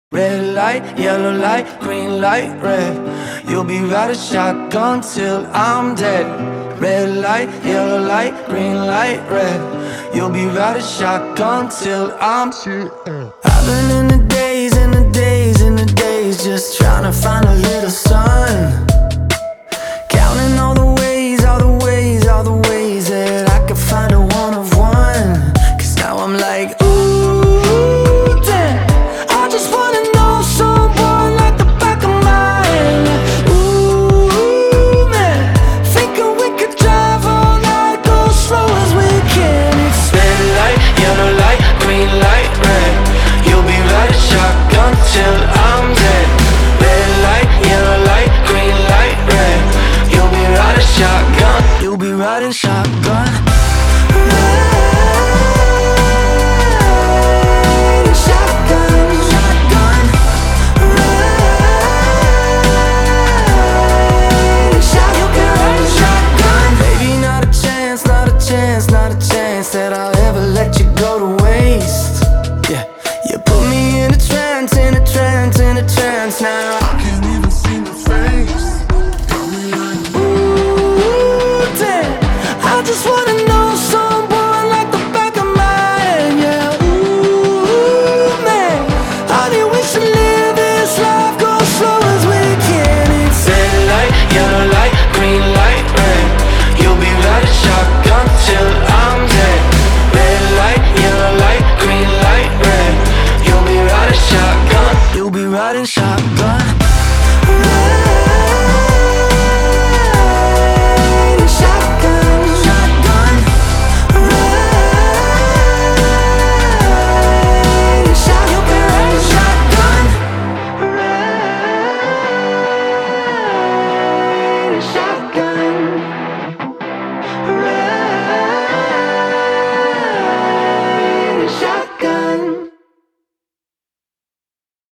Red light, yellow light, green light, red. You'll be riding shotgun till I'm dead. Red light, yellow light, green light, red. You'll be riding shotgun till I'm dead. I've been in the days, in the days, in the days, just trying to find a little sun. Counting all the ways, all the ways, all the ways that I could find a one of one. Cause now I'm like, ooh, damn, I just wanna know someone like the back of my hand. Ooh, man, thinking we could drive all night, go slow as we can. It's red light, yellow light, green light, red. You'll be riding shotgun till I'm dead. Red light, yellow light, green light, red. You'll be riding shotgun. You'll be riding shotgun. Riding shotgun, shotgun. Riding shotgun. You'll be riding shotgun. Baby, not a chance, not a chance, not a chance that I'll ever let you go to waste. Yeah, you put me in a trance, in a trance, in a trance now. I can't even see my face. Got me like, I just wanna know someone like the back of my hand, yeah. Ooh, man, honey, we should live this life, go slow as we can. It's red light, yellow light, green light, red. You'll be riding shotgun till I'm dead. Red light, yellow light, green light, red. You'll be riding shotgun. You'll be riding shotgun.